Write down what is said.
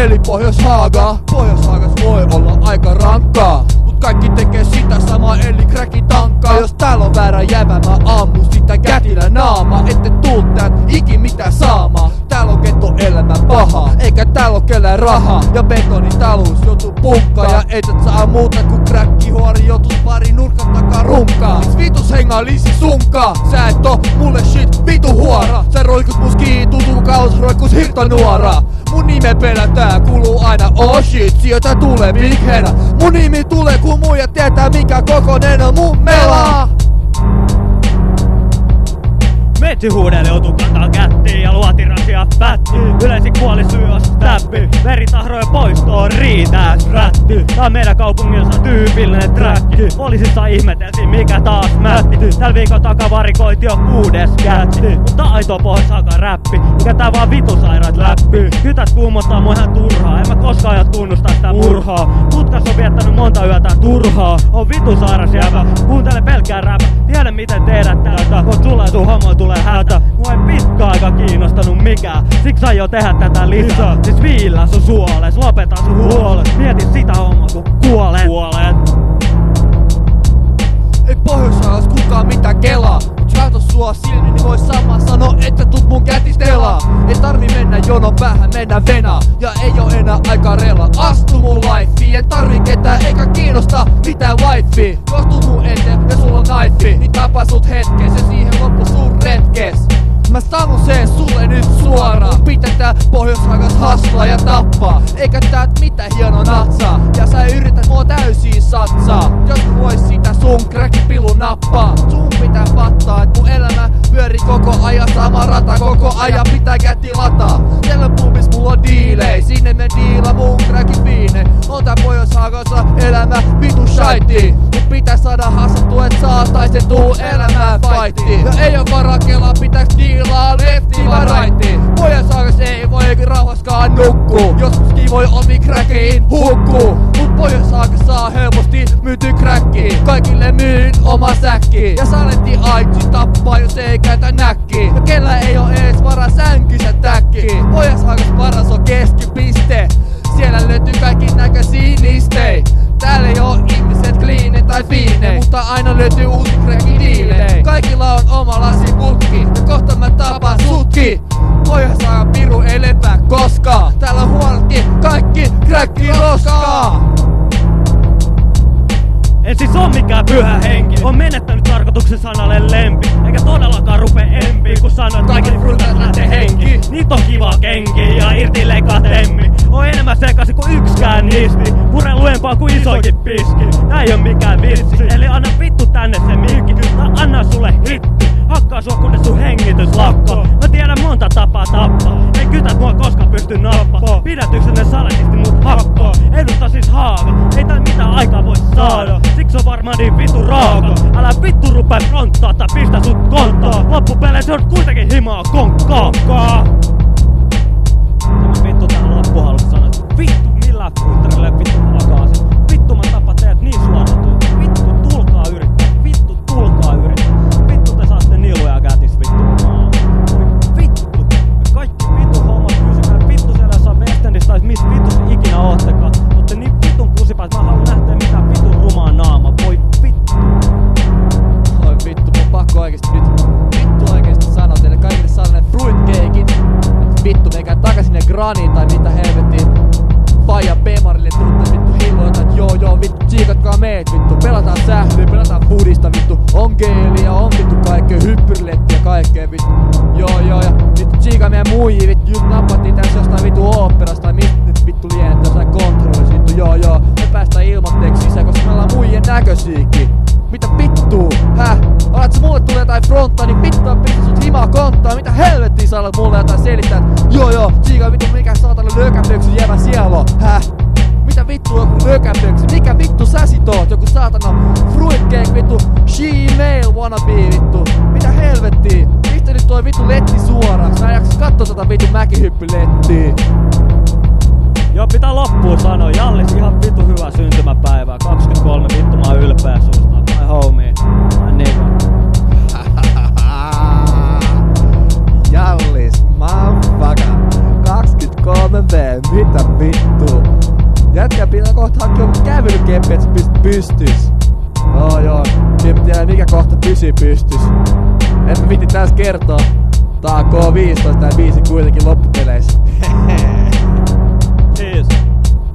eli Pohjois-Haaga. Pohjois-Haagas voi olla aika rankkaa, mut kaikki tekee sitä samaa eli kräkitankkaa. Jos täällä on väärä jävä, mä ammun sitä kätilä naama. Ette tuu tän ikin mitä saamaan. Täällä on ghetto-elämä paha, eikä täällä oo kellään rahaa. Ja betonitalous joutuu punkkaan, ja ei tät saa muuta ku kräkkihuori joutuu pari nurkan takaa runkaa. Miks vitus hengaa lisi sunkaa? Sä et oo mulle shit vitu huora. Sä roikut mus kiinni, kaus roikkus hirtonuora. Mun nime pelätää, kuuluu aina oh shit, sieltä tulee big hena. Mun nimi tulee kun muija tietää mikä kokonen on mun mela. Metsi huudelle joutuu kantaa kättiin ja luotirasia pätti. Yleisin kuolisyy on stäppi, veritahroja poistoon riitää rätti. Tää on meidän kaupungissa tyypillinen träkki. Poliisissa ihmeteltiin mikä taas mätti. Tällä viikon takavarikoiti jo 6. kätti. Mutta aito Pohjois-Haagan räppi, mikä tää vaan vitusairaat läppi. Kytäs kuumottaa mua ihan turhaa, en mä koskaan aio tunnustaa sitä murhaa. Putkas on viettänyt monta yötä turhaa. On vitusairas jävä, kuuntele pelkkää räpä. Tiedä miten tehdä täältä, kun tulee sun homo tulee hätä. Mua ei pitkä aika kiinnostanut mikään, siksi aion tehdä tätä lisää. Siis viillä sun suoles, lopeta sun huolet. Mieti sitä hommaa kun kuolet. Ei Pohjois-Haagas kukaan mitään kelaa. Mut katso sua silmiin, niin voi sama sanoa, että tuut mun kätistelaa. Ei tarvi mennä jono päähän, mennä venaa. Ja ei oo enää aika rela. Astu mun lifeen, en tarvi ketään eikä kiinnosta mitään wifea. Jos tuut mun eteen ja sulla on knife, niin tapa sut hetkes ja siihen loppu sun retkes. Mä sanon sen sulle nyt suoraan. Pitää Pohjois-Haagas haslaa ja tappaa. Eikä tää mitään hieno natsaa. Ja sä yrität mua täysin satsaa. Jos vois sitä sun kräkipilun nappaa. Sun pitää pattaa, et mun elämä pyöri koko ajan. Sama rata koko ajan pitää kätti lataa. Siellä pubis mulla on diilei. Sinne me diila mun kräkipiine. On tää Pohjois-Haagassa elämä vitu shaitii. Mut pitää saada hassattua et saataiset tuu elämään fightiin. Ja ei oo varaa kelaa pitäks diilaa lefti vai righti. Pohjois-Haagas ei voi rauhaskaan nukkuu. Joskuskin voi omi kräkiin hukkuu. Mut Pohjois-Haagas saa helposti myyty kräkkiin. Kaikille myyn oma säkki. Ja saletti aitsi tappaa jos ei käytä näkki. Ja kellä ei oo ees varaa sänkysä täkki. Pohjois-Haagas paras on keskipiste. Siellä löytyy kaikki näköisiä listei. Täällä ei oo ihmiset clean tai fiine, mutta aina löytyy uusi kräki diilei. Kaikilla on oma lasiputki ja kohta mä tapaan sutki. Pohjois-Haagan piru ei lepää koskaan. Täällä on huonotkin kaikki kräkki roskaa. En siis oo mikään pyhä henki. On menettänyt tarkoituksen sanalle lempi. Eikä todellakaan rupee empiin, kun sanoit kaikille frutat lähtee henki. Niit on kiva kenki ja irti leikkaa temmi. On enemmän sekaisin kuin ykskään nisti. Pure luempaa kuin isoikin piski. Tää ei oo mikään vitsi, eli anna vittu tänne se mikki. Mä annan sulle hitti. Hakkaa sua kunnes sun hengitys lakkaa. Mä tiedän monta tapaa tappaa. Ei kytät mua koskaan pysty nappaa. Pidätyksenne saletisti mut hakkaa. Edusta siis Haaga, ei tää mitään aikaa voi saada. Siksi on varmaan niin vittu raaka. Älä vittu rupee fronttaa tai pistä sut konttaa. Loppupeleissä on kuitenkin himaa konkkaa. Tämä vittu tähän loppuhalussa sanoo, vittu millään fruitterille vittu takaisin. Vittu mä tapan teet niin suoraan. Vittu tulkaa yrittää. Vittu tulkaa yrittää. Vittu te saatte niluja kätis vittu maa. Vittu. Kaikki vittu hommat kysykää vittu siellä jossain Westendissa tai missä vittu ikinä oottekaan. Mutta niin vittun kusipäät mä haluan nähdä mitään vitun rumaa naama. Voi vittu. Oi vittu, mun pakko oikeesti nyt. Vittu oikeesti sanoo teille kaikille sellainen fruitcakeit. Vittu meikää takaisin ne graniin tai mitä helvettiin. Faija Bemarille tuutte vittu hilloita, et joo vittu tsiikatkaa meet vittu. Pelataan sählyä, pelataan budista vittu. On geeliä, on vittu kaikkea hyppyrilettiä kaikkea vittu. Joo ja vittu tsiikaa meidän muijii vittu. Just nappattiin tässä jostain vittu oopperasta tai nyt vittu lienet jossain kontrollis vittu. Joo, me päästään ilmatteeksi sisään, koska me ollaan muijien näköisiäkin. Mitä vittuu? Häh? Alat sä mulle tulee jotain fronttaa, niin vittua pistä sut himaa konttaa. Mitä helvettiä sä alat mulle jotain selittää? Joo, tsiikaa vittu mikä saatana lökäpöksy jävä siellä on. Häh? Mitä vittu joku lökäpöksy? Mikä vittu sä sit oot? Joku saatana fruitcake vittu Gmail wannabe vittu. Mitä helvettiä? Mistä nyt toi vittu letti suoraan? Mä en jaksa kattoo tota vittu mäkihyppylettiä. Joo, pitää loppuun sanoa. Jallis ihan vittu hyvä syntymäpäivää. 23 vittu mä oon ylpeä susta. My homie. My nigga. Jallis, motherfucker. 23 V, mitä vittu? Jätkä pitää kohta hankkia joku kävelykeppi, et se pystys. Joo. En tiedä mikä kohta pystys. En mä viitti täs kertoa. Tää on K15 tää biisi kuitenkin loppupeleissä.